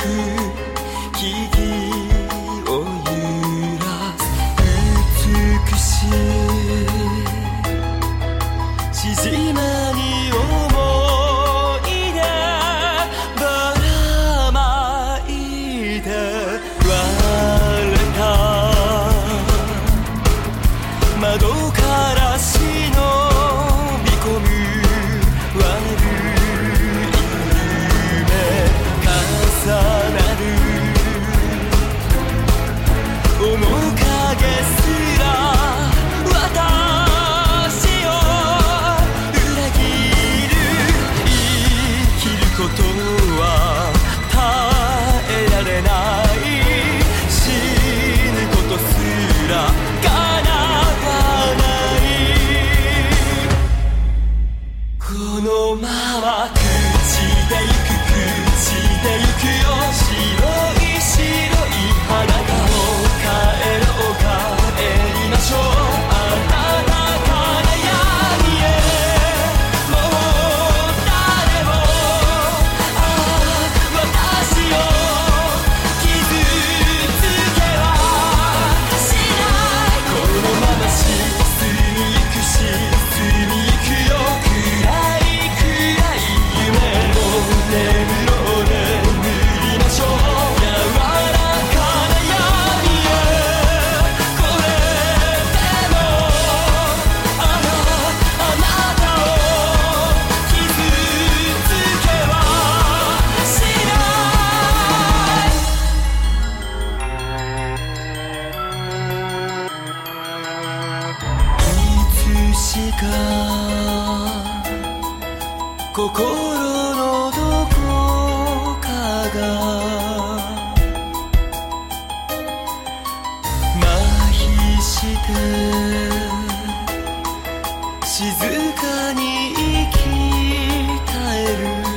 木々を揺らす美しい静まに思い出ばらまいて割れた窓から忍び込む悪い夢重なる面影すら私を裏切る生きることは耐えられない死ぬことすら叶わないこのまま朽ちてゆくよ白い花が帰ろう帰りましょうあなたから闇へもう誰も私を傷つけはしないこのまま沈みゆくよ暗い夢を眠ろう眠りましょう柔らかな闇へこれでもあなたを傷つけはしないいつしか心のどこかが麻痺して静かに息絶える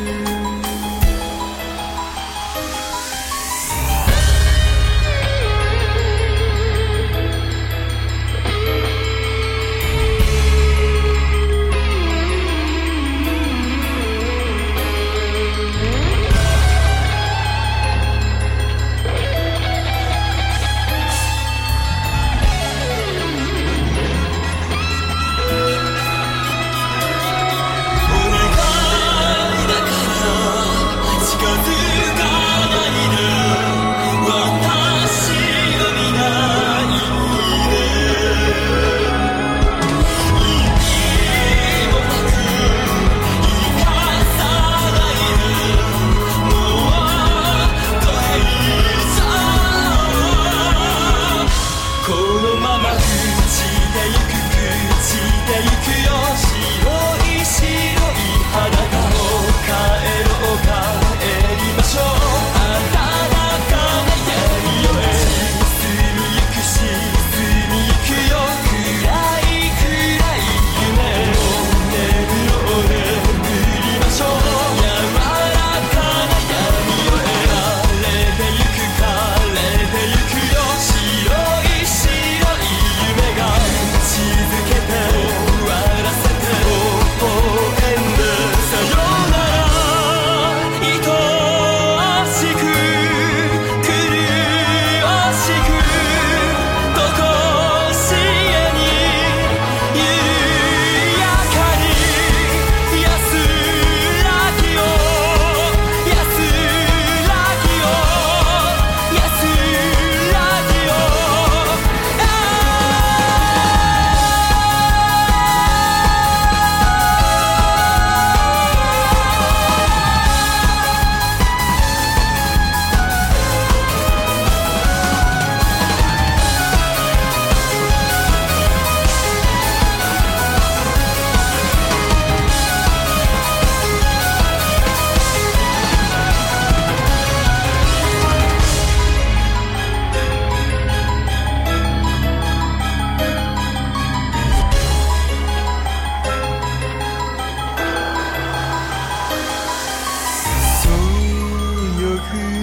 このまま朽ちてゆくよ白い花が帰ろう帰りましょうあなたかな闇へ沈みゆくよ暗い夢を眠ろう眠りましょう柔らかな闇を枯れてゆくよ白い夢が静けて終わらせて微笑んでさよなら愛しく苦しくとこしえに緩やかに安らぎを安らぎを安らぎを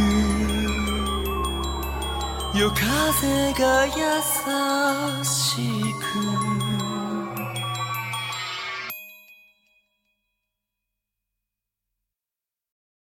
夜風が優しい